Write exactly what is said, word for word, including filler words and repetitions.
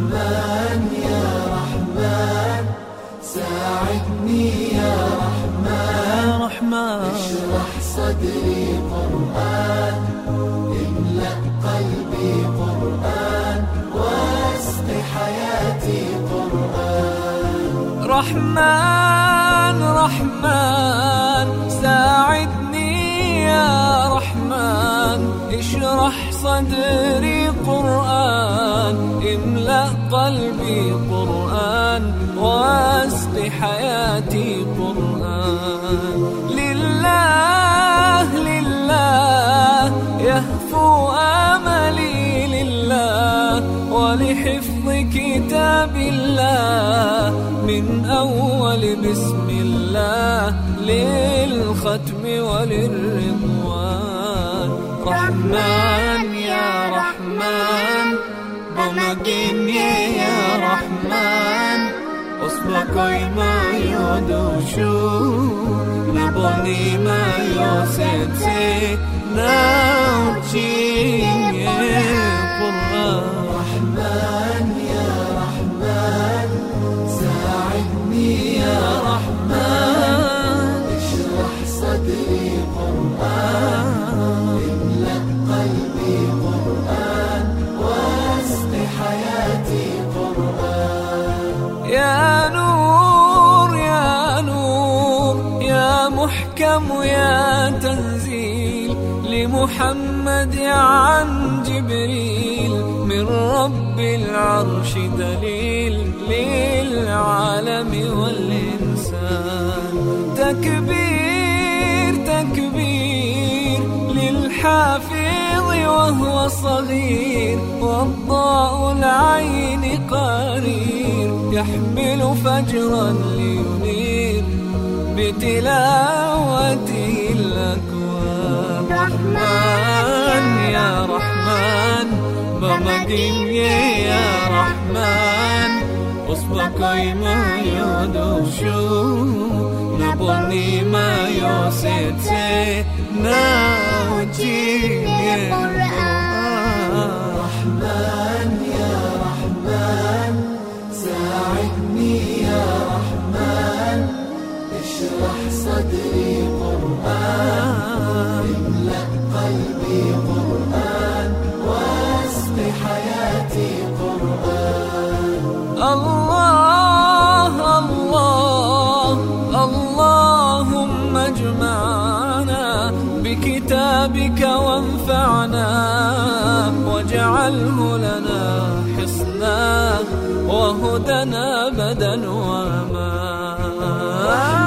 رحمن يا رحمن ساعدني يا رحمن رحمن اشرح صدري قرآن املأ قلبي قرآن واسق حياتي قرآن. رحمن رحمن ساعدني يا رحمن اشرح صدري قرآن املأ قلبي قرآن واسق حياتي قرآن. لله لله يهفو آملي لله ولحفظ كتاب الله من أول بسم الله للختم وللرضوان. رحمن يا رحمن بمجيني يا رحمن أصبحي ما يدوشو نبني ما يوسيتي ناوتشيني قرآن. رحمن يا رحمن ساعدني يا رحمن اشرح صدري قرآن املأ قلبي قرآن واسق حياتي قرآن. يا نور يا نور يا محكم يا تنزيل لمحمد عن جبريل من رب العرش دليل للعالم والإنسان. تكبير تكبير للحافظ وهو صغير والضاء العين قرير يحمل فجرا لينير بتلاوته الأكوان. رحمن يا رحمن بمجيني يا رحمن أصبحي ما يدوشو نبني ما يوسيتي ناوتشيني قرآن. رحمن يا رحمن ساعدني يا رحمن اشرح صدري قرآن املأ قلبي قرآن واسق حياتي قرآن. الله الله اللهم اجمعنا بكتابك وانفعنا واجعله لنا حصنا وهدنا أبدا وأمان.